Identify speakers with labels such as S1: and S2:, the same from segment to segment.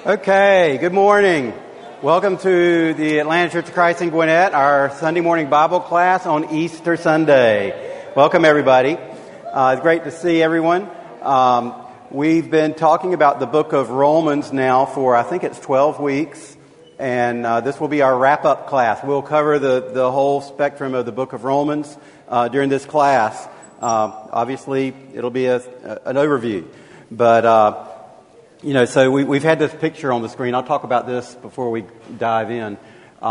S1: Okay, good morning. Welcome to the Atlanta Church of Christ in Gwinnett, our Sunday morning Bible class on Easter Sunday. Welcome, everybody. It's great to see everyone. We've been talking about the book of Romans now for, I think it's 12 weeks, and this will be our wrap-up class. We'll cover the whole spectrum of the book of Romans during this class. Obviously, it'll be an overview, but so we've had this picture on the screen. I'll talk about this before we dive in.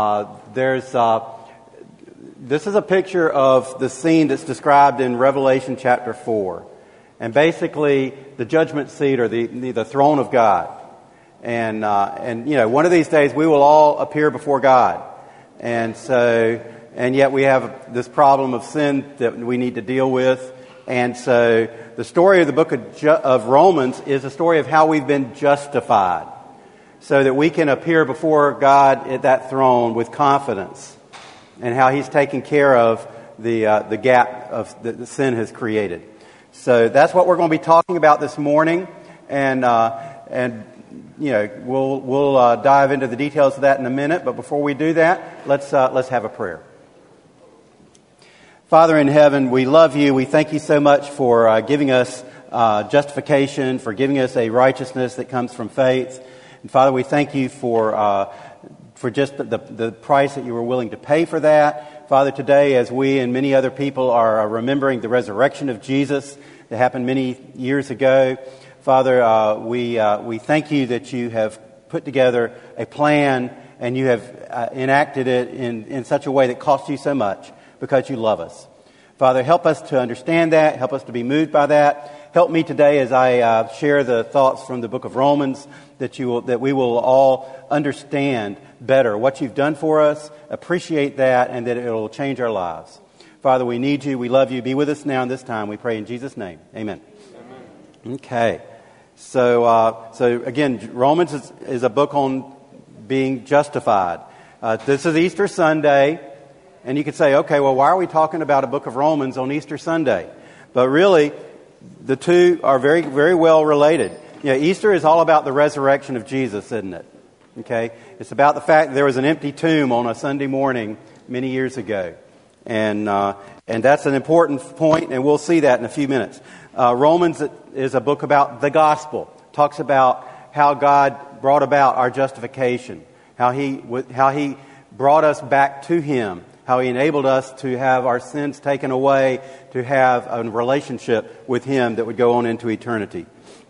S1: This is a picture of the scene that's described in Revelation chapter 4. And basically, the judgment seat or the throne of God. And one of these days we will all appear before God. And yet we have this problem of sin that we need to deal with. And so the story of the book of Romans is a story of how we've been justified so that we can appear before God at that throne with confidence and how He's taken care of the gap of that the sin has created. So that's what we're going to be talking about this morning, and we'll dive into the details of that in a minute. But before we do that, let's have a prayer. Father in heaven, we love you. We thank you so much for giving us justification, for giving us a righteousness that comes from faith. And Father, we thank you for just the price that you were willing to pay for that. Father, today, as we and many other people are remembering the resurrection of Jesus that happened many years ago, Father, we thank you that you have put together a plan and you have enacted it in such a way that cost you so much, because you love us. Father, help us to understand that. Help us to be moved by that. Help me today as I share the thoughts from the book of Romans that we will all understand better what you've done for us, appreciate that, and that it will change our lives. Father, we need you. We love you. Be with us now in this time. We pray in Jesus' name. Amen. Amen. Okay. So again, Romans is a book on being justified. This is Easter Sunday. And you could say, okay, well, why are we talking about a book of Romans on Easter Sunday? But really, the two are very, very well related. Easter is all about the resurrection of Jesus, isn't it? Okay? It's about the fact that there was an empty tomb on a Sunday morning many years ago. And that's an important point, and we'll see that in a few minutes. Romans is a book about the gospel. It talks about how God brought about our justification, how He brought us back to Him, how He enabled us to have our sins taken away, to have a relationship with Him that would go on into eternity.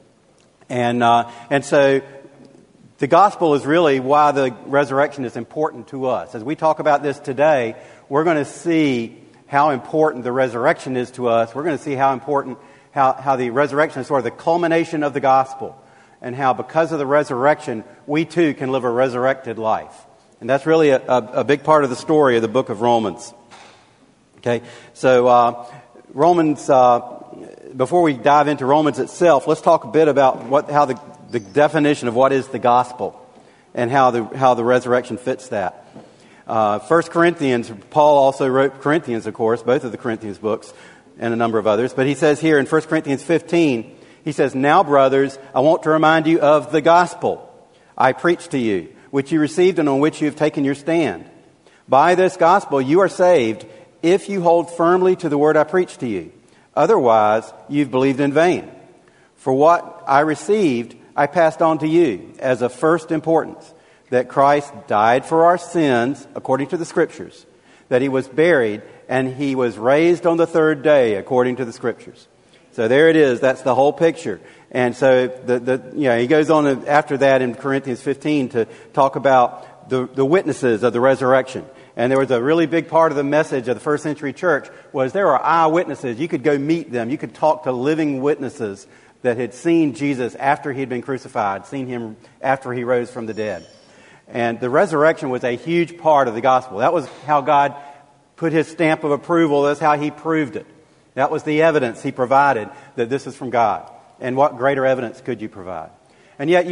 S1: And so the gospel is really why the resurrection is important to us. As we talk about this today, we're going to see how important the resurrection is to us. We're going to see how important, how the resurrection is sort of the culmination of the gospel, and how because of the resurrection, we too can live a resurrected life. And that's really a big part of the story of the book of Romans. Okay, so Romans. Before we dive into Romans itself, let's talk a bit about how the definition of what is the gospel and how the resurrection fits that. 1 Corinthians. Paul also wrote Corinthians, of course, both of the Corinthians books, and a number of others. But he says here in 1 Corinthians 15, he says, "Now, brothers, I want to remind you of the gospel I preached to you, which you received and on which you have taken your stand. By this gospel you are saved if you hold firmly to the word I preached to you. Otherwise, you've believed in vain. For what I received, I passed on to you as of first importance, that Christ died for our sins, according to the Scriptures, that He was buried, and He was raised on the third day, according to the Scriptures." So there it is. That's the whole picture. And so he goes on after that in Corinthians 15 to talk about the witnesses of the resurrection. And there was a really big part of the message of the first century church was there are eyewitnesses. You could go meet them. You could talk to living witnesses that had seen Jesus after He had been crucified, seen Him after He rose from the dead. And the resurrection was a huge part of the gospel. That was how God put His stamp of approval. That's how He proved it. That was the evidence He provided that this is from God. And what greater evidence could you provide? And yet,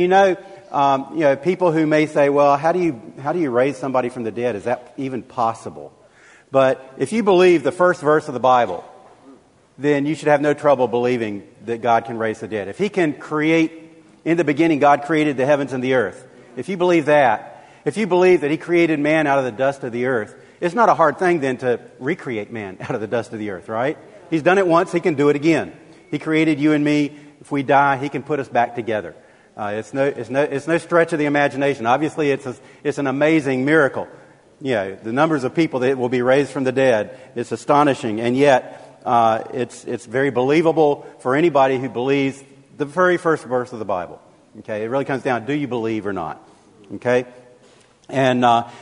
S1: people who may say, well, how do you raise somebody from the dead? Is that even possible? But if you believe the first verse of the Bible, then you should have no trouble believing that God can raise the dead. If He can create In the beginning, God created the heavens and the earth. If you believe that, if you believe that He created man out of the dust of the earth, it's not a hard thing then to recreate man out of the dust of the earth, right? He's done it once, He can do it again. He created you and me. If we die, He can put us back together. It's no stretch of the imagination. Obviously, it's an amazing miracle. The numbers of people that will be raised from the dead, it's astonishing, and yet it's very believable for anybody who believes the very first verse of the Bible. Okay, it really comes down, do you believe or not? Okay, and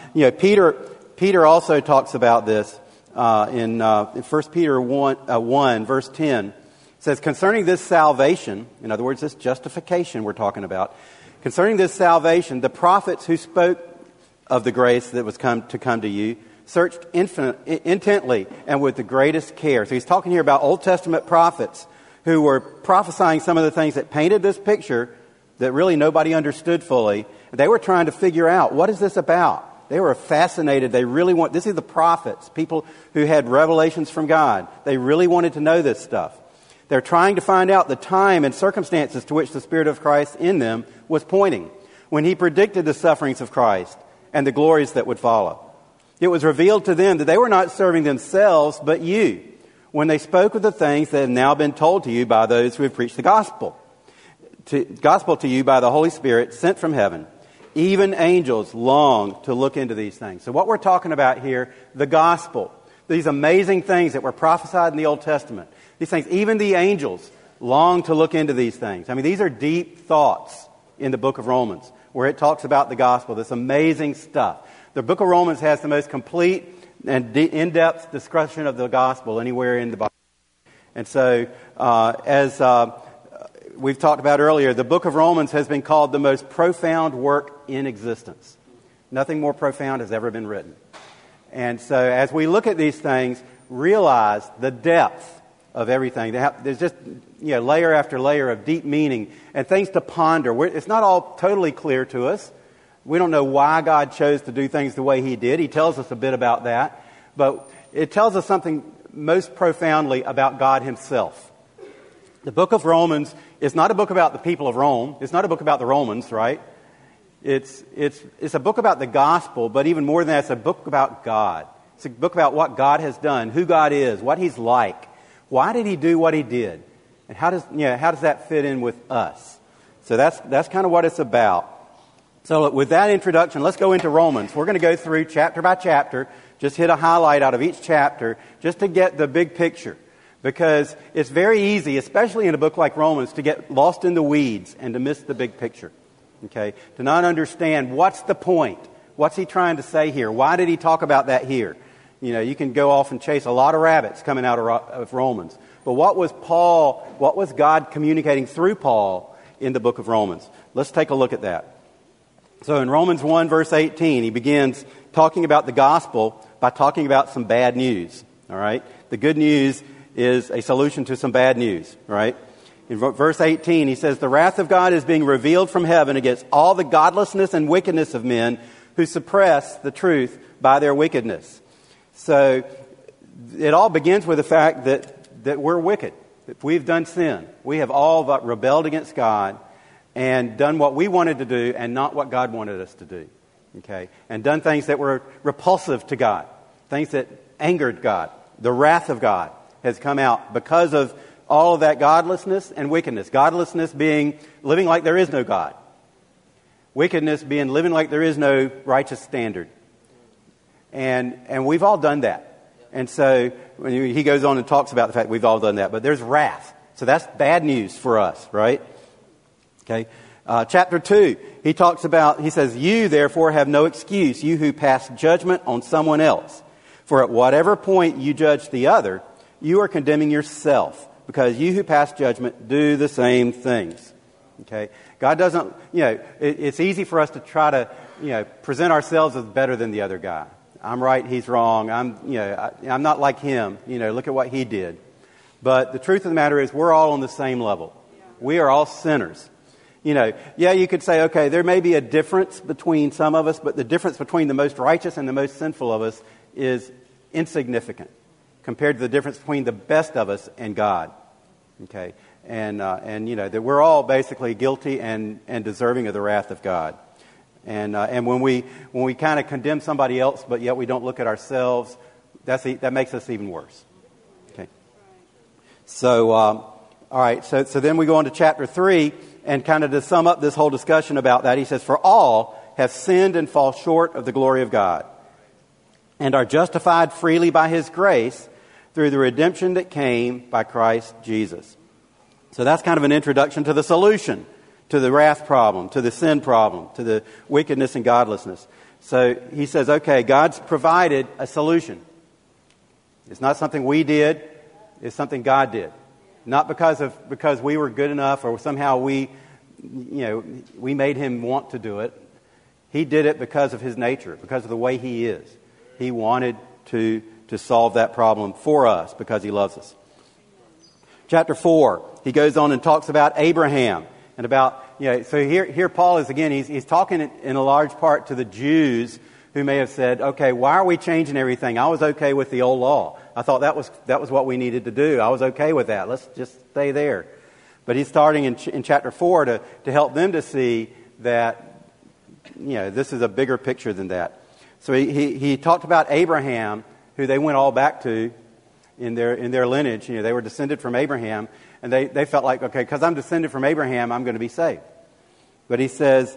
S1: Peter also talks about this in 1 Peter 1 verse 10. It says, concerning this salvation, in other words, this justification we're talking about, concerning this salvation, the prophets who spoke of the grace that was come to you searched intently and with the greatest care. So he's talking here about Old Testament prophets who were prophesying some of the things that painted this picture that really nobody understood fully. They were trying to figure out, what is this about? They were fascinated. They really this is the prophets, people who had revelations from God. They really wanted to know this stuff. They're trying to find out the time and circumstances to which the Spirit of Christ in them was pointing when He predicted the sufferings of Christ and the glories that would follow. It was revealed to them that they were not serving themselves, but you, when they spoke of the things that have now been told to you by those who have preached the gospel to you by the Holy Spirit sent from heaven. Even angels long to look into these things. So what we're talking about here, the gospel, these amazing things that were prophesied in the Old Testament, these things, even the angels long to look into these things. I mean, these are deep thoughts in the book of Romans, where it talks about the gospel, this amazing stuff. The book of Romans has the most complete and in-depth discussion of the gospel anywhere in the Bible. And so, as we've talked about earlier, the book of Romans has been called the most profound work in existence. Nothing more profound has ever been written. And so, as we look at these things, realize the depth of everything. There's just layer after layer of deep meaning and things to ponder. It's not all totally clear to us. We don't know why God chose to do things the way He did. He tells us a bit about that. But it tells us something most profoundly about God Himself. The book of Romans is not a book about the people of Rome. It's not a book about the Romans, right? It's a book about the gospel, but even more than that, it's a book about God. It's a book about what God has done, who God is, what He's like. Why did He do what He did? And how does that fit in with us? So that's kind of what it's about. So with that introduction, let's go into Romans. We're going to go through chapter by chapter, just hit a highlight out of each chapter, just to get the big picture. Because it's very easy, especially in a book like Romans, to get lost in the weeds and to miss the big picture. Okay? To not understand what's the point. What's he trying to say here? Why did he talk about that here? You can go off and chase a lot of rabbits coming out of Romans. But what was God communicating through Paul in the book of Romans? Let's take a look at that. So in Romans 1 verse 18, he begins talking about the gospel by talking about some bad news. All right? The good news is a solution to some bad news. Right? In verse 18, he says, the wrath of God is being revealed from heaven against all the godlessness and wickedness of men who suppress the truth by their wickedness. So it all begins with the fact that we're wicked. That we've done sin. We have all rebelled against God and done what we wanted to do and not what God wanted us to do. Okay? And done things that were repulsive to God. Things that angered God. The wrath of God has come out because of all of that godlessness and wickedness. Godlessness being living like there is no God. Wickedness being living like there is no righteous standard. And we've all done that. And so he goes on and talks about the fact we've all done that. But there's wrath. So that's bad news for us, right? Okay. Chapter 2, he says, you therefore have no excuse, you who pass judgment on someone else. For at whatever point you judge the other, you are condemning yourself, because you who pass judgment do the same things. Okay. God doesn't, it's easy for us to try to, present ourselves as better than the other guy. I'm right, he's wrong. I'm not like him. Look at what he did. But the truth of the matter is we're all on the same level. We are all sinners. You could say, okay, there may be a difference between some of us, but the difference between the most righteous and the most sinful of us is insignificant compared to the difference between the best of us and God. Okay? and you know that we're all basically guilty and deserving of the wrath of God. And when we kind of condemn somebody else, but yet we don't look at ourselves, that makes us even worse. Okay. So all right. So then we go on to chapter 3, and kind of to sum up this whole discussion about that, he says, "For all have sinned and fall short of the glory of God, and are justified freely by His grace through the redemption that came by Christ Jesus." So that's kind of an introduction to the solution to the wrath problem, to the sin problem, to the wickedness and godlessness. So he says, okay, God's provided a solution. It's not something we did, it's something God did. Not because we were good enough or somehow we made Him want to do it. He did it because of His nature, because of the way He is. He wanted to solve that problem for us because He loves us. Chapter 4, he goes on and talks about Abraham. And about, so here Paul is again, he's talking in a large part to the Jews who may have said, okay, why are we changing everything? I was okay with the old law. I thought that was what we needed to do. I was okay with that. Let's just stay there. But he's starting in chapter 4 to help them to see that, this is a bigger picture than that. So he talked about Abraham, who they went all back to in their lineage. They were descended from Abraham. And they felt like, okay, because I'm descended from Abraham, I'm going to be saved. But he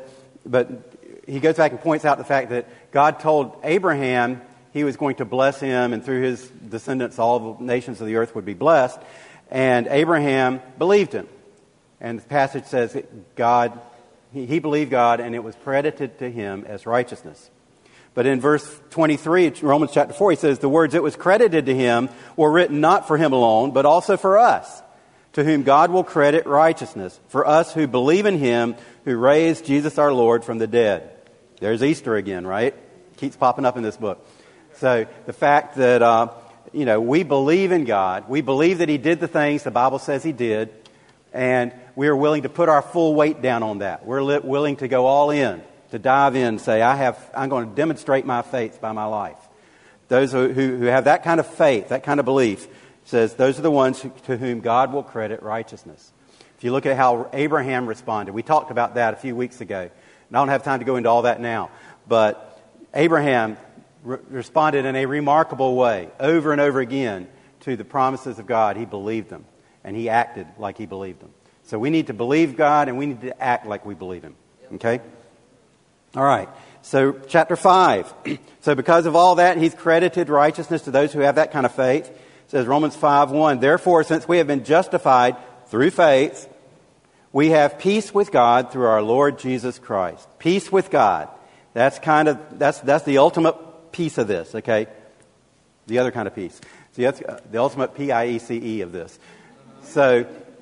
S1: goes back and points out the fact that God told Abraham He was going to bless him, and through his descendants all the nations of the earth would be blessed. And Abraham believed Him. And the passage says that he believed God, and it was credited to him as righteousness. But in verse 23, Romans chapter 4, he says, "The words 'it was credited to him' were written not for him alone, but also for us, to whom God will credit righteousness, for us who believe in Him who raised Jesus our Lord from the dead." There's Easter again, right? Keeps popping up in this book. So the fact that, we believe in God, we believe that He did the things the Bible says He did, and we are willing to put our full weight down on that. We're willing to go all in, to dive in and say, I'm going to demonstrate my faith by my life. Those who have that kind of faith, that kind of belief, says those are the ones to whom God will credit righteousness. If you look at how Abraham responded, we talked about that a few weeks ago. And I don't have time to go into all that now. But Abraham responded in a remarkable way, over and over again, to the promises of God. He believed them, and he acted like he believed them. So we need to believe God, and we need to act like we believe Him. Okay? All right. So chapter 5. So because of all that, He's credited righteousness to those who have that kind of faith. It says Romans 5:1, "Therefore, since we have been justified through faith, we have peace with God through our Lord Jesus Christ." Peace with God. That's the ultimate piece of this, okay? The other kind of peace. See, that's the ultimate P-I-E-C-E of this. So,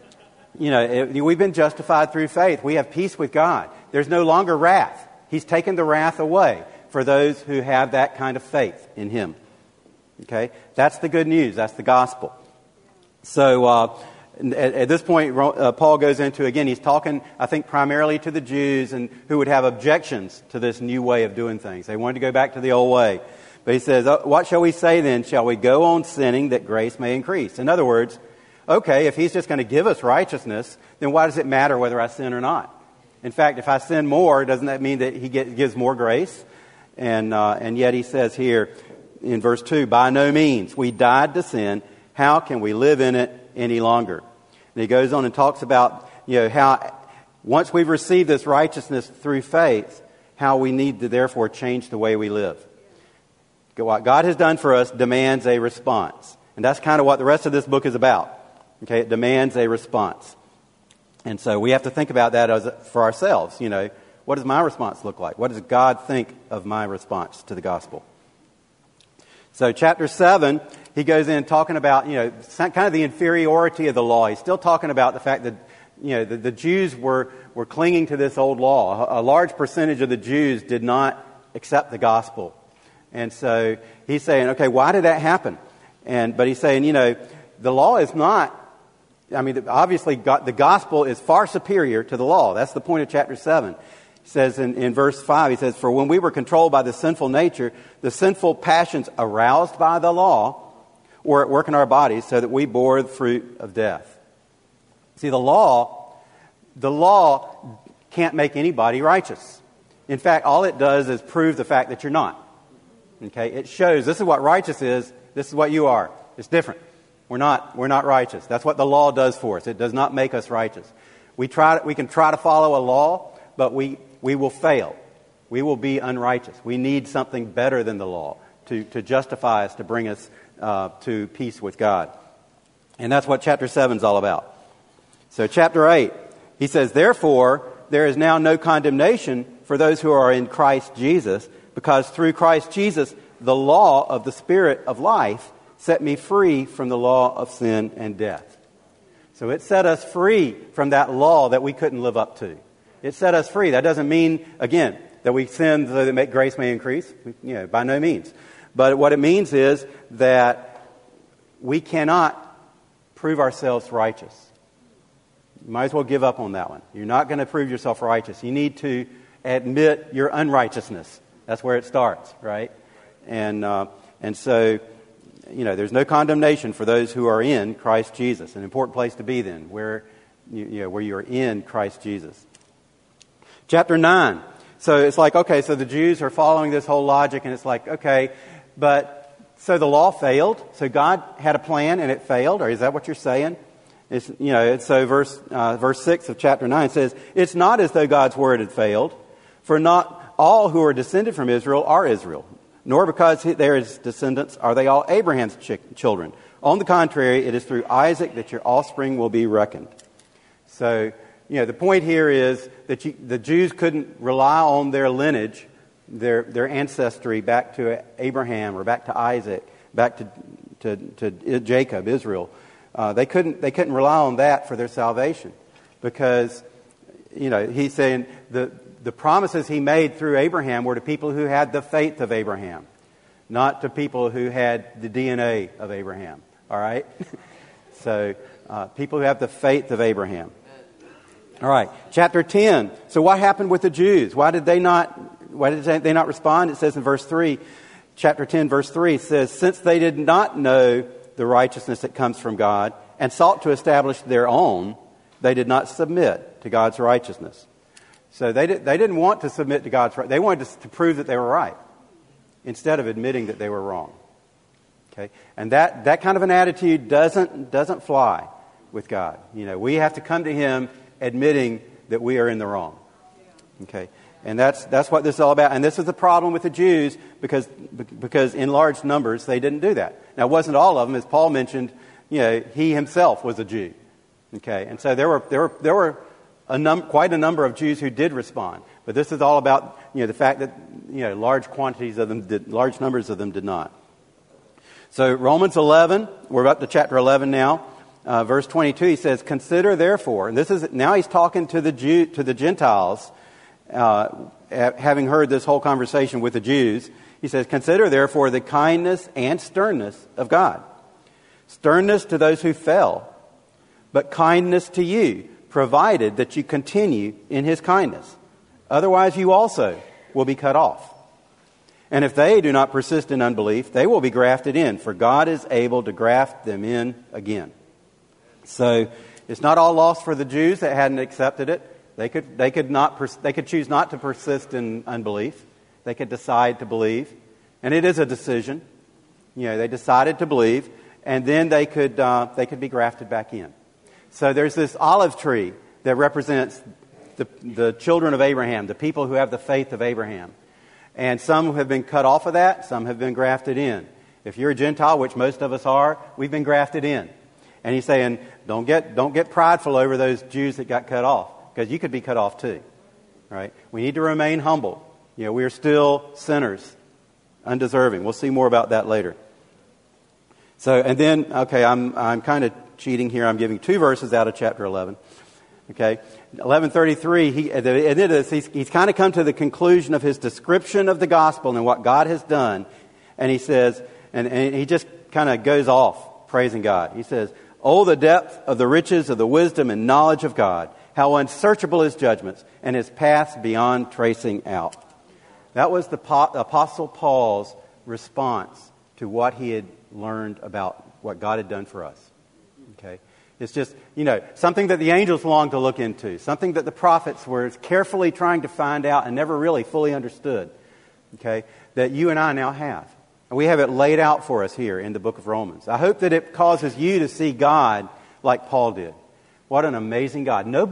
S1: we've been justified through faith. We have peace with God. There's no longer wrath. He's taken the wrath away for those who have that kind of faith in Him. Okay? That's the good news. That's the gospel. So, at this point, Paul goes into, again, he's talking, I think, primarily to the Jews and who would have objections to this new way of doing things. They wanted to go back to the old way. But he says, "What shall we say then? Shall we go on sinning that grace may increase?" In other words, okay, if He's just going to give us righteousness, then why does it matter whether I sin or not? In fact, if I sin more, doesn't that mean that He gives more grace? And yet he says here in verse 2, "By no means. We died to sin. How can we live in it any longer?" And he goes on and talks about, how once we've received this righteousness through faith, how we need to therefore change the way we live. What God has done for us demands a response. And that's kind of what the rest of this book is about. Okay, it demands a response. And so we have to think about that for ourselves. What does my response look like? What does God think of my response to the gospel? So chapter 7, he goes in talking about, kind of the inferiority of the law. He's still talking about the fact that, the Jews were clinging to this old law. A large percentage of the Jews did not accept the gospel. And so he's saying, okay, why did that happen? But he's saying, the law is not, obviously the gospel is far superior to the law. That's the point of chapter 7. He says in verse 5, he says, "For when we were controlled by the sinful nature, the sinful passions aroused by the law were at work in our bodies so that we bore the fruit of death." See, the law can't make anybody righteous. In fact, all it does is prove the fact that you're not. Okay? It shows this is what righteous is, this is what you are. It's different. We're not righteous. That's what the law does for us. It does not make us righteous. We can try to follow a law, but we will fail. We will be unrighteous. We need something better than the law to justify us, to bring us to peace with God. And that's what chapter 7 is all about. So chapter 8, he says, "Therefore, there is now no condemnation for those who are in Christ Jesus, because through Christ Jesus, the law of the Spirit of life set me free from the law of sin and death." So it set us free from that law that we couldn't live up to. It set us free. That doesn't mean, again, that we sin so that grace may increase. By no means. But what it means is that we cannot prove ourselves righteous. You might as well give up on that one. You're not going to prove yourself righteous. You need to admit your unrighteousness. That's where it starts, right? And so, there's no condemnation for those who are in Christ Jesus. An important place to be then, where you are in Christ Jesus. Chapter 9. So it's like, okay, so the Jews are following this whole logic, and it's like, okay, but so the law failed. So God had a plan and it failed, or is that what you're saying? So verse 6 of chapter 9 says, "It's not as though God's word had failed, for not all who are descended from Israel are Israel, nor because they are his descendants are they all Abraham's children. On the contrary, it is through Isaac that your offspring will be reckoned." So, the point here is that the Jews couldn't rely on their lineage, their ancestry back to Abraham or back to Isaac, back to Jacob, Israel. They couldn't rely on that for their salvation, because he's saying the promises he made through Abraham were to people who had the faith of Abraham, not to people who had the DNA of Abraham. All right, so people who have the faith of Abraham. All right, chapter 10. So what happened with the Jews? Why did they not respond? It says in verse 3, chapter 10, verse 3 says, "Since they did not know the righteousness that comes from God and sought to establish their own, they did not submit to God's righteousness." So they didn't want to submit to God's right. They wanted to prove that they were right instead of admitting that they were wrong. Okay, and that kind of an attitude doesn't fly with God. We have to come to Him admitting that we are in the wrong. Okay, and that's what this is all about. And this is the problem with the Jews, because in large numbers they didn't do that. Now, it wasn't all of them, as Paul mentioned. He himself was a Jew. Okay, and so there were quite a number of Jews who did respond. But this is all about the fact that large numbers of them did not. So Romans 11, we're up to chapter 11 now. Verse 22, he says, "Consider therefore," and now he's talking to the Gentiles, having heard this whole conversation with the Jews. He says, "Consider therefore the kindness and sternness of God. Sternness to those who fell, but kindness to you, provided that you continue in His kindness. Otherwise you also will be cut off. And if they do not persist in unbelief, they will be grafted in, for God is able to graft them in again." So it's not all lost for the Jews that hadn't accepted it. They could choose not to persist in unbelief. They could decide to believe, and it is a decision. They decided to believe, and then they could be grafted back in. So there's this olive tree that represents the children of Abraham, the people who have the faith of Abraham, and some have been cut off of that. Some have been grafted in. If you're a Gentile, which most of us are, we've been grafted in. And he's saying, don't get prideful over those Jews that got cut off, because you could be cut off too. Right? We need to remain humble. We are still sinners, undeserving. We'll see more about that later. So, and then, okay, I'm kind of cheating here. I'm giving 2 verses out of chapter 11. Okay, 11:33. He's kind of come to the conclusion of his description of the gospel and what God has done, and he says, and he just kind of goes off praising God. He says, "Oh, the depth of the riches of the wisdom and knowledge of God! How unsearchable His judgments and His paths beyond tracing out." That was the Apostle Paul's response to what he had learned about what God had done for us. Okay, It's just, something that the angels long to look into, something that the prophets were carefully trying to find out and never really fully understood, okay, that you and I now have. And we have it laid out for us here in the book of Romans. I hope that it causes you to see God like Paul did. What an amazing God. No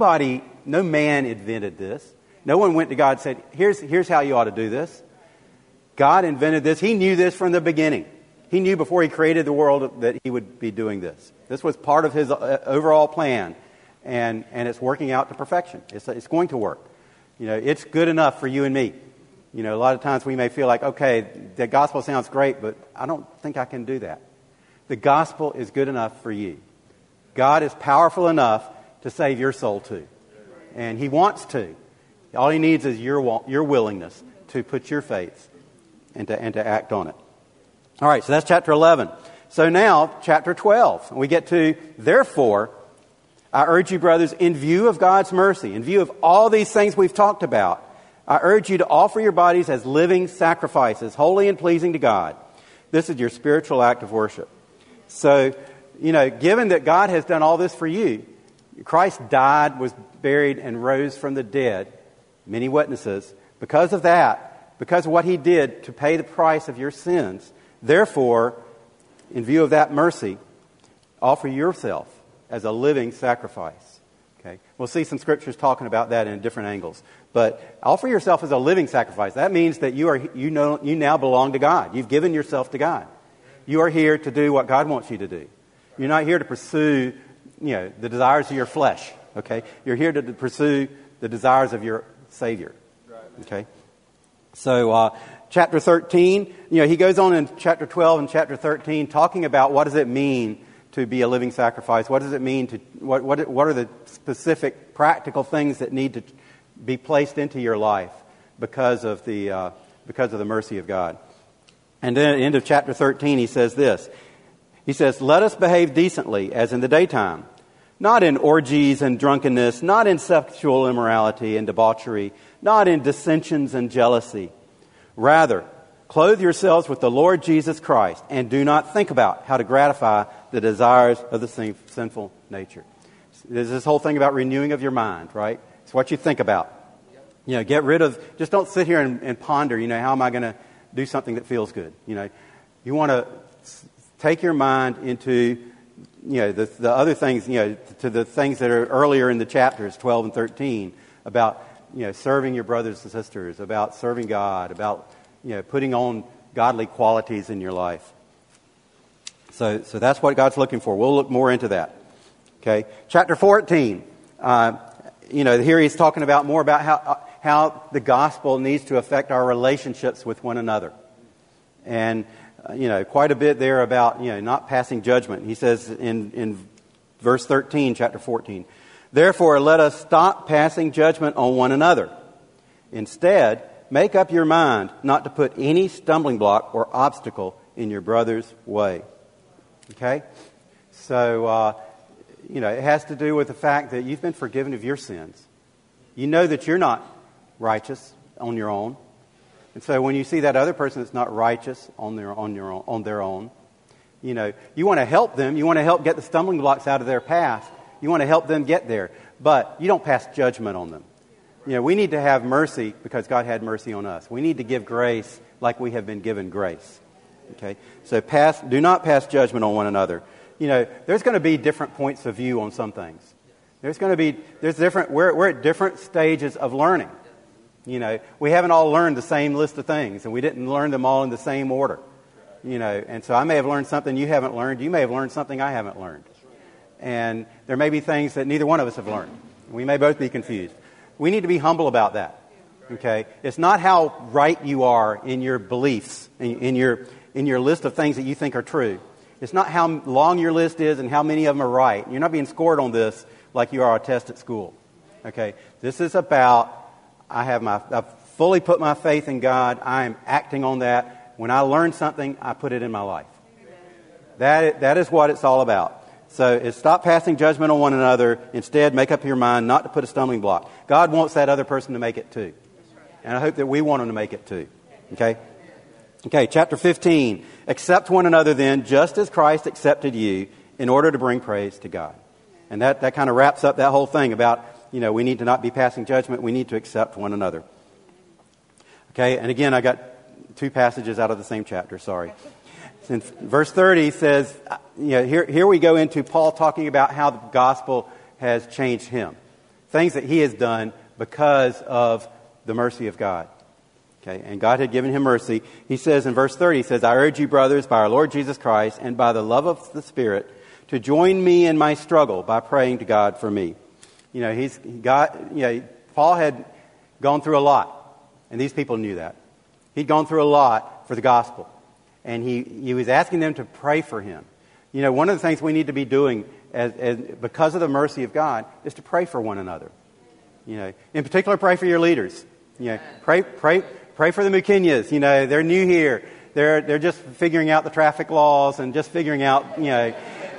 S1: man invented this. No one went to God and said, here's how you ought to do this. God invented this. He knew this from the beginning. He knew before He created the world that He would be doing this. This was part of His overall plan, and it's working out to perfection. It's going to work. It's good enough for you and me. A lot of times we may feel like, okay, the gospel sounds great, but I don't think I can do that. The gospel is good enough for you. God is powerful enough to save your soul too, and He wants to. All He needs is your willingness to put your faith and to act on it. All right, so that's chapter 11. So now, chapter 12. We get to, therefore, I urge you, brothers, in view of God's mercy, in view of all these things we've talked about, I urge you to offer your bodies as living sacrifices, holy and pleasing to God. This is your spiritual act of worship. So, given that God has done all this for you, Christ died, was buried, and rose from the dead, many witnesses, because of that, because of what He did to pay the price of your sins. Therefore, in view of that mercy, offer yourself as a living sacrifice. Okay? We'll see some scriptures talking about that in different angles. But offer yourself as a living sacrifice. That means that you now belong to God. You've given yourself to God. You are here to do what God wants you to do. You're not here to pursue, the desires of your flesh. Okay? You're here to pursue the desires of your Savior. Okay? So, chapter 13, he goes on in chapter 12 and chapter 13 talking about what does it mean to be a living sacrifice. What does it mean to, what are the specific practical things that need to be placed into your life because of the mercy of God. And then at the end of chapter 13 he says this. He says, let us behave decently as in the daytime, not in orgies and drunkenness, not in sexual immorality and debauchery, not in dissensions and jealousy. Rather, clothe yourselves with the Lord Jesus Christ and do not think about how to gratify the desires of the sinful nature. There's this whole thing about renewing of your mind, right? It's what you think about. Get rid of, just don't sit here and ponder, how am I going to do something that feels good? You want to take your mind into, the other things, to the things that are earlier in the chapters, 12 and 13, about, serving your brothers and sisters, about serving God, about, putting on godly qualities in your life. So that's what God's looking for. We'll look more into that. Okay. Chapter 14, here he's talking about more about how the gospel needs to affect our relationships with one another. And, quite a bit there about, not passing judgment. He says in verse 13, chapter 14, therefore let us stop passing judgment on one another. Instead, make up your mind not to put any stumbling block or obstacle in your brother's way. Okay? So, it has to do with the fact that you've been forgiven of your sins. You know that you're not righteous on your own. And so when you see that other person that's not righteous on their own, you want to help them. You want to help get the stumbling blocks out of their path. You want to help them get there. But you don't pass judgment on them. We need to have mercy because God had mercy on us. We need to give grace like we have been given grace. Okay? So do not pass judgment on one another. There's going to be different points of view on some things. We're at different stages of learning. We haven't all learned the same list of things, and we didn't learn them all in the same order. And so I may have learned something you haven't learned. You may have learned something I haven't learned. And there may be things that neither one of us have learned. We may both be confused. We need to be humble about that. Okay? It's not how right you are in your beliefs, in your list of things that you think are true. It's not how long your list is and how many of them are right. You're not being scored on this like you are a test at school. Okay? This is about, I've fully put my faith in God. I am acting on that. When I learn something, I put it in my life. That is what it's all about. So it's stop passing judgment on one another. Instead, make up your mind not to put a stumbling block. God wants that other person to make it too. And I hope that we want them to make it too. Okay? Okay, chapter 15. Accept one another then, just as Christ accepted you, in order to bring praise to God. And that kind of wraps up that whole thing about, we need to not be passing judgment. We need to accept one another. Okay, and again, I got two passages out of the same chapter, sorry. Since verse 30 says, here we go into Paul talking about how the gospel has changed him. Things that he has done because of the mercy of God. Okay, and God had given him mercy. He says in verse 30, he says, I urge you, brothers, by our Lord Jesus Christ and by the love of the Spirit, to join me in my struggle by praying to God for me. Paul had gone through a lot, and these people knew that. He'd gone through a lot for the gospel, and he was asking them to pray for him. One of the things we need to be doing because of the mercy of God is to pray for one another. In particular, pray for your leaders. Pray for the McKinyas. They're new here. They're just figuring out the traffic laws and just figuring out, how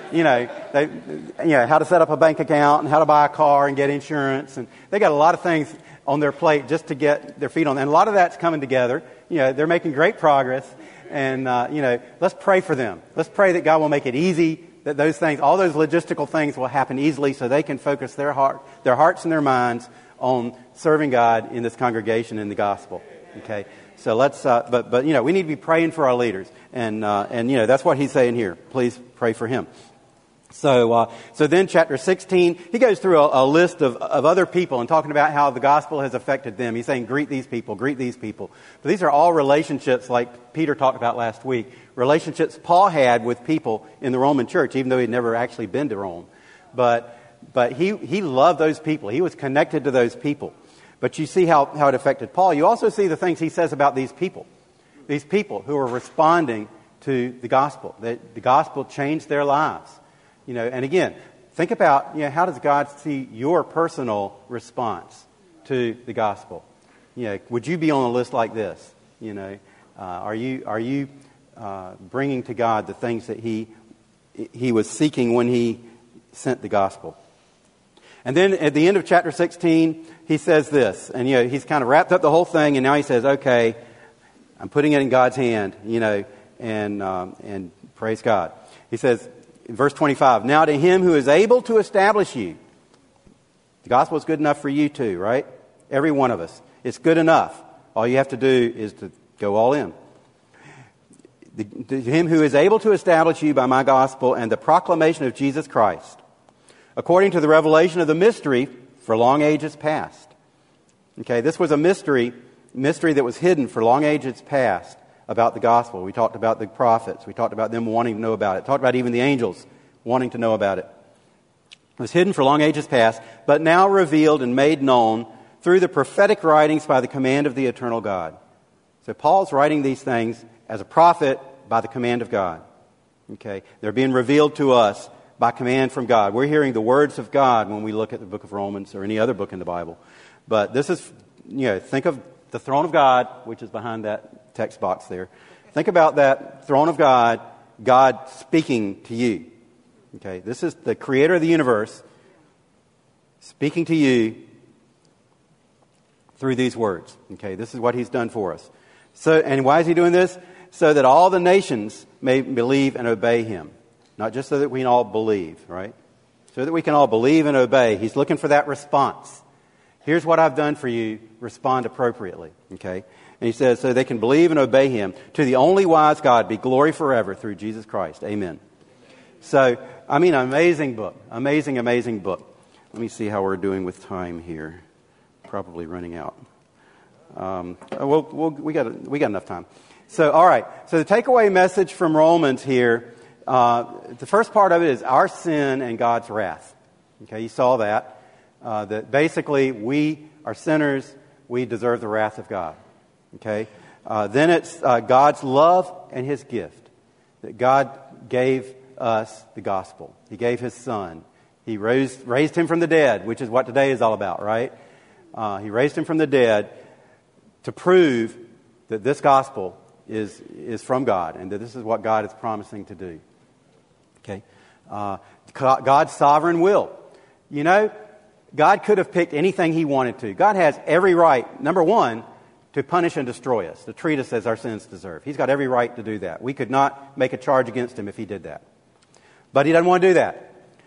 S1: to set up a bank account and how to buy a car and get insurance. And they got a lot of things on their plate just to get their feet on. And a lot of that's coming together. They're making great progress. And, let's pray for them. Let's pray that God will make it easy, that those things, all those logistical things will happen easily so they can focus their hearts and their minds on serving God in this congregation in the gospel. Okay? So let's, we need to be praying for our leaders. And that's what he's saying here. Please pray for him. So then chapter 16, he goes through a list of other people and talking about how the gospel has affected them. He's saying, greet these people, greet these people. But these are all relationships like Peter talked about last week. Relationships Paul had with people in the Roman church, even though he'd never actually been to Rome. But he loved those people. He was connected to those people. But you see how it affected Paul. You also see the things he says about these people who are responding to the gospel. That the gospel changed their lives. And again, think about, how does God see your personal response to the gospel? Would you be on a list like this? Are you bringing to God the things that He was seeking when He sent the gospel? And then at the end of chapter 16, he says this, and he's kind of wrapped up the whole thing, and now he says, okay, I'm putting it in God's hand, and praise God. He says, in verse 25, now to him who is able to establish you. The gospel is good enough for you too, right? Every one of us. It's good enough. All you have to do is to go all in. To him who is able to establish you by my gospel and the proclamation of Jesus Christ, according to the revelation of the mystery for long ages past. Okay, this was a mystery that was hidden for long ages past. About the gospel. We talked about the prophets. We talked about them wanting to know about it. Talked about even the angels wanting to know about it. It was hidden for long ages past, but now revealed and made known through the prophetic writings by the command of the eternal God. So Paul's writing these things as a prophet by the command of God. Okay, they're being revealed to us by command from God. We're hearing the words of God when we look at the book of Romans or any other book in the Bible. But this is, think of the throne of God, which is behind that text box there. Think about that throne of God, God speaking to you. Okay, this is the creator of the universe speaking to you through these words. Okay, this is what he's done for us. So, and why is he doing this? So that all the nations may believe and obey him. Not just so that we can all believe, right? So that we can all believe and obey. He's looking for that response. Here's what I've done for you. Respond appropriately. Okay? And he says, so they can believe and obey him. To the only wise God be glory forever through Jesus Christ. Amen. So, amazing book. Amazing, amazing book. Let me see how we're doing with time here. Probably running out. We got enough time. So, all right. So the takeaway message from Romans here, the first part of it is our sin and God's wrath. Okay, you saw that. That basically we are sinners. We deserve the wrath of God. Okay. Then it's God's love and His gift. That God gave us the gospel. He gave His Son. He raised Him from the dead, which is what today is all about, right? He raised Him from the dead to prove that this gospel is from God and that this is what God is promising to do. Okay. God's sovereign will. God could have picked anything He wanted to. God has every right, number one, to punish and destroy us, to treat us as our sins deserve. He's got every right to do that. We could not make a charge against Him if He did that. But He doesn't want to do that.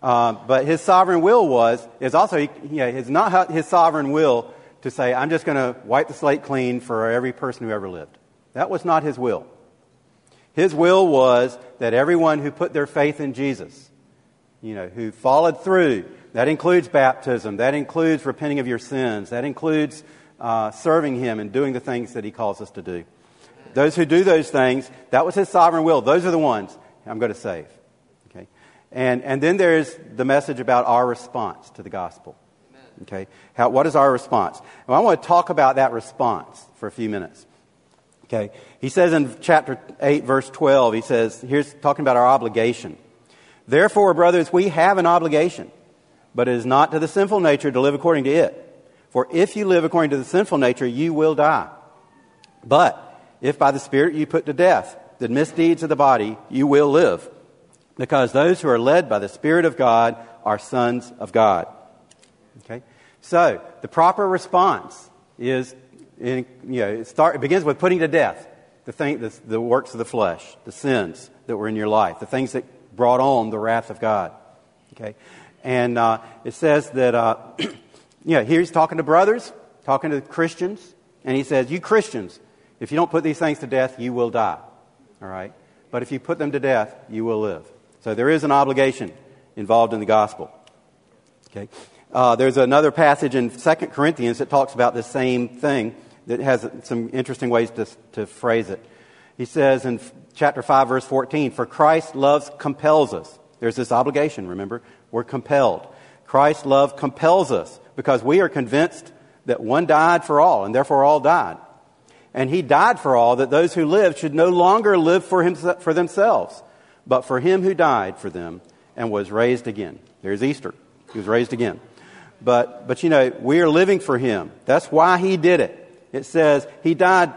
S1: But his sovereign will is also, it's not his sovereign will to say, I'm just going to wipe the slate clean for every person who ever lived. That was not his will. His will was that everyone who put their faith in Jesus, who followed through, that includes baptism, that includes repenting of your sins, that includes serving him and doing the things that he calls us to do. Those who do those things, that was his sovereign will. Those are the ones I'm going to save. Okay? And then there's the message about our response to the gospel. Okay? What is our response? Well, I want to talk about that response for a few minutes. Okay? He says in chapter 8, verse 12, he says, here's talking about our obligation. Therefore, brothers, we have an obligation, but it is not to the sinful nature to live according to it. For if you live according to the sinful nature, you will die. But if by the Spirit you put to death the misdeeds of the body, you will live. Because those who are led by the Spirit of God are sons of God. Okay? So, the proper response is, it begins with putting to death the works of the flesh, the sins that were in your life, the things that brought on the wrath of God. Okay? And it says that, here he's talking to brothers, talking to Christians, and he says, you Christians, if you don't put these things to death, you will die. All right? But if you put them to death, you will live. So there is an obligation involved in the gospel. Okay? There's another passage in 2 Corinthians that talks about the same thing that has some interesting ways to phrase it. He says in chapter 5, verse 14, for Christ's love compels us. There's this obligation, remember? We're compelled. Christ's love compels us because we are convinced that one died for all, and therefore all died. And he died for all, that those who live should no longer live for themselves, but for him who died for them and was raised again. There's Easter. He was raised again. But we are living for him. That's why he did it. It says he died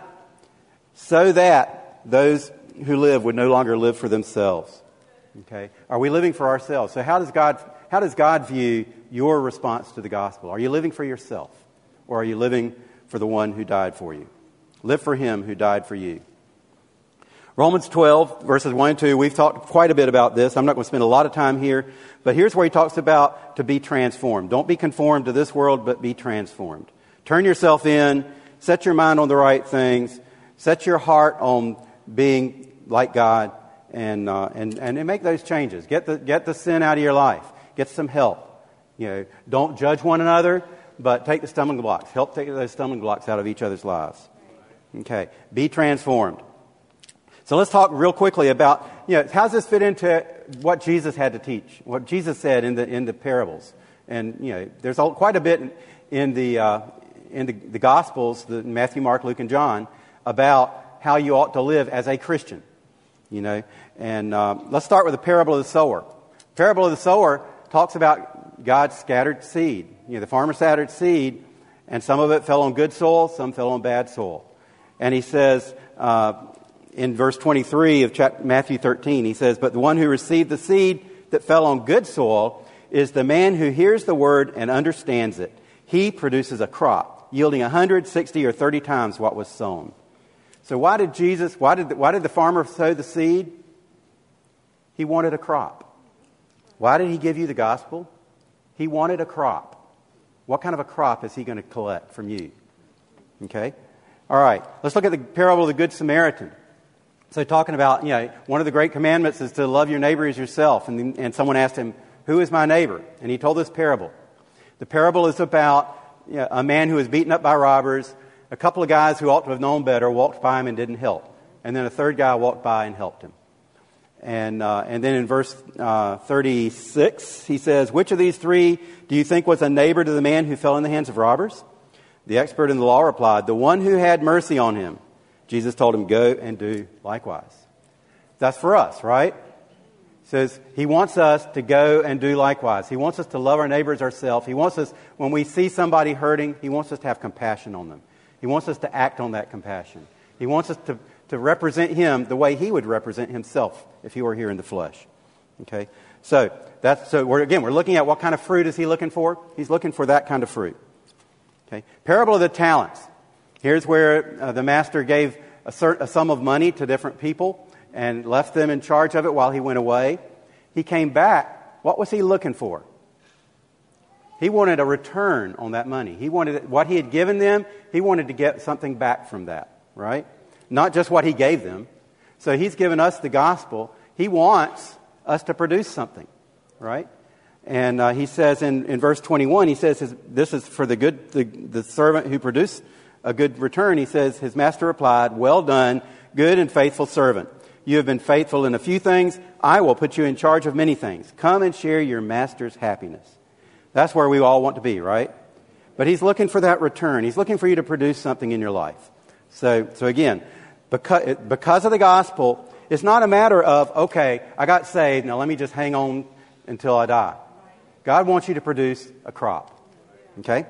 S1: so that those who live would no longer live for themselves. Okay? Are we living for ourselves? So how does God view your response to the gospel? Are you living for yourself? Or are you living for the one who died for you? Live for him who died for you. Romans 12, verses 1 and 2, we've talked quite a bit about this. I'm not going to spend a lot of time here, but here's where he talks about to be transformed. Don't be conformed to this world, but be transformed. Turn yourself in, set your mind on the right things, set your heart on being like God, and make those changes. Get the sin out of your life. Get some help. Don't judge one another, but take the stumbling blocks. Help take those stumbling blocks out of each other's lives. Okay, be transformed. So let's talk real quickly about, how does this fit into what Jesus had to teach, what Jesus said in the parables. And, there's quite a bit in the Gospels, Matthew, Mark, Luke, and John, about how you ought to live as a Christian. And let's start with the parable of the sower. The parable of the sower talks about God's scattered seed. The farmer scattered seed, and some of it fell on good soil, some fell on bad soil. And he says, in verse 23 of Matthew 13, he says, but the one who received the seed that fell on good soil is the man who hears the word and understands it. He produces a crop, yielding 100, 60, or 30 times what was sown. So why did the farmer sow the seed? He wanted a crop. Why did he give you the gospel? He wanted a crop. What kind of a crop is he going to collect from you? Okay? All right, let's look at the parable of the Good Samaritan. So talking about, one of the great commandments is to love your neighbor as yourself. And someone asked him, who is my neighbor? And he told this parable. The parable is about a man who was beaten up by robbers. A couple of guys who ought to have known better walked by him and didn't help. And then a third guy walked by and helped him. And then in verse 36, he says, which of these three do you think was a neighbor to the man who fell in the hands of robbers? The expert in the law replied, the one who had mercy on him. Jesus told him, go and do likewise. That's for us, right? He says he wants us to go and do likewise. He wants us to love our neighbors ourselves. He wants us, when we see somebody hurting, he wants us to have compassion on them. He wants us to act on that compassion. He wants us to represent him the way he would represent himself if he were here in the flesh. Okay? So we're looking at what kind of fruit is he looking for? He's looking for that kind of fruit. Okay? Parable of the talents. Here's where the master gave a sum of money to different people and left them in charge of it while he went away. He came back what was he looking for? He wanted a return on that money. He wanted what he had given them, he wanted to get something back from that, right? Not just what he gave them. So he's given us the gospel. He wants us to produce something, right? And he says in verse 21, he says, this is for the servant who produced a good return. He says, his master replied, "Well done, good and faithful servant. You have been faithful in a few things. I will put you in charge of many things. Come and share your master's happiness." That's where we all want to be, right? But he's looking for that return. He's looking for you to produce something in your life. So again, because of the gospel, it's not a matter of, okay, I got saved, now let me just hang on until I die. God wants you to produce a crop. Okay?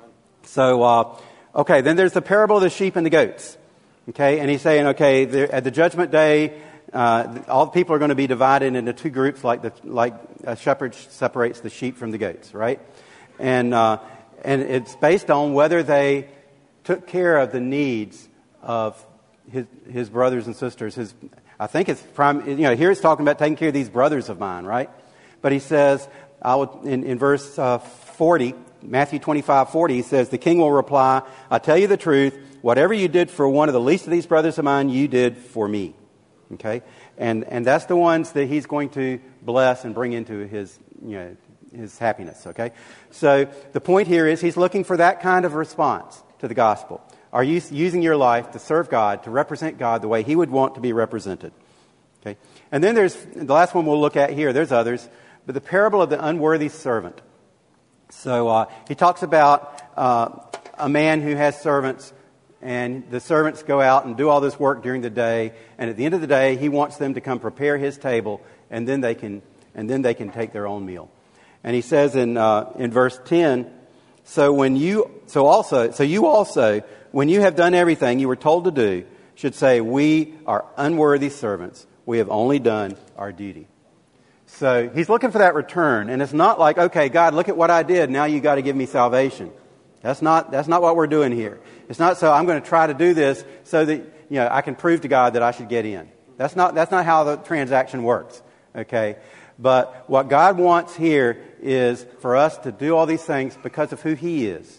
S1: So, then there's the parable of the sheep and the goats. Okay? And he's saying, okay, at the judgment day, all the people are going to be divided into two groups, like a shepherd separates the sheep from the goats, right? And it's based on whether they took care of the needs of his brothers and sisters. I think it's here it's talking about taking care of these brothers of mine, right? But he says, in verse 40, Matthew 25:40, he says, "The king will reply, I tell you the truth, whatever you did for one of the least of these brothers of mine, you did for me." Okay? And that's the ones that he's going to bless and bring into his happiness. Okay? So the point here is he's looking for that kind of response to the gospel. Are you using your life to serve God, to represent God the way he would want to be represented? Okay? And then there's the last one we'll look at here. There's others. But the parable of the unworthy servant. So he talks about a man who has servants, and the servants go out and do all this work during the day, and at the end of the day, he wants them to come prepare his table, and then they can take their own meal. And he says in verse 10, So you also, when you have done everything you were told to do, should say, "We are unworthy servants. We have only done our duty." So he's looking for that return, and it's not like, "Okay, God, look at what I did. Now you got to give me salvation." That's not what we're doing here. It's not so I'm going to try to do this so that I can prove to God that I should get in. That's not how the transaction works. Okay, but what God wants here is for us to do all these things because of who He is,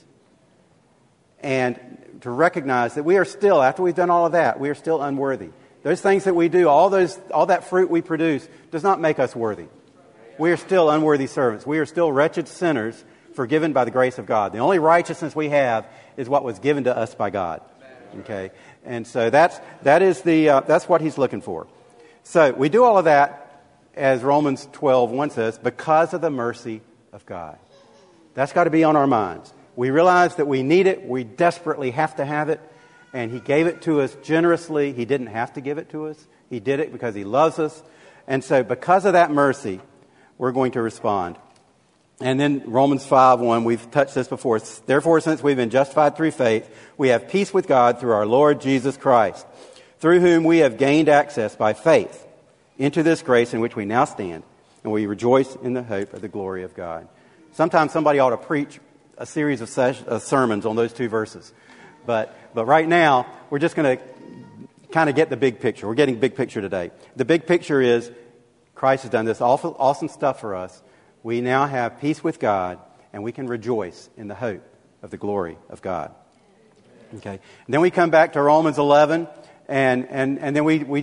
S1: and to recognize that we are still, after we've done all of that, we are still unworthy. Those things that we do, all that fruit we produce, does not make us worthy. We are still unworthy servants. We are still wretched sinners, forgiven by the grace of God. The only righteousness we have is what was given to us by God. Okay, and so that's what He's looking for. So we do all of that, as Romans 12:1 says, because of the mercy of God. That's got to be on our minds. We realize that we need it. We desperately have to have it. And He gave it to us generously. He didn't have to give it to us. He did it because He loves us. And so because of that mercy, we're going to respond. And then Romans 5:1, we've touched this before. Therefore, since we've been justified through faith, we have peace with God through our Lord Jesus Christ, through whom we have gained access by faith into this grace in which we now stand, and we rejoice in the hope of the glory of God. Sometimes somebody ought to preach a series of sermons on those two verses. But right now, we're just going to kind of get the big picture. We're getting big picture today. The big picture is Christ has done this awesome stuff for us. We now have peace with God, and we can rejoice in the hope of the glory of God. Okay. And then we come back to Romans 11, and then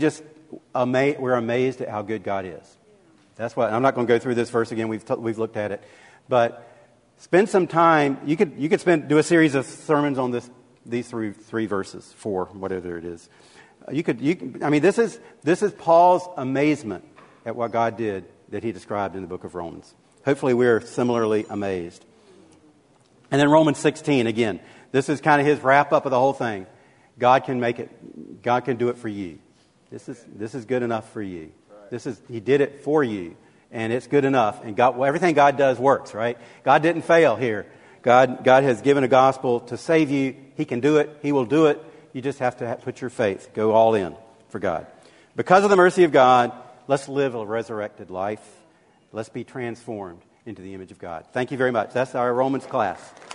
S1: we're amazed at how good God is. That's what. I'm not going to go through this verse again. We've looked at it, but spend some time. You could do a series of sermons on these three verses, 4, whatever it is. This is Paul's amazement at what God did that he described in the book of Romans. Hopefully we're similarly amazed. And then Romans 16, again, this is kind of his wrap up of the whole thing. God can make it. God can do it for you. This is good enough for you. He did it for you, and it's good enough. And everything God does works, right? God didn't fail here. God has given a gospel to save you. He can do it. He will do it. You just have to put your faith, go all in for God. Because of the mercy of God, let's live a resurrected life. Let's be transformed into the image of God. Thank you very much. That's our Romans class.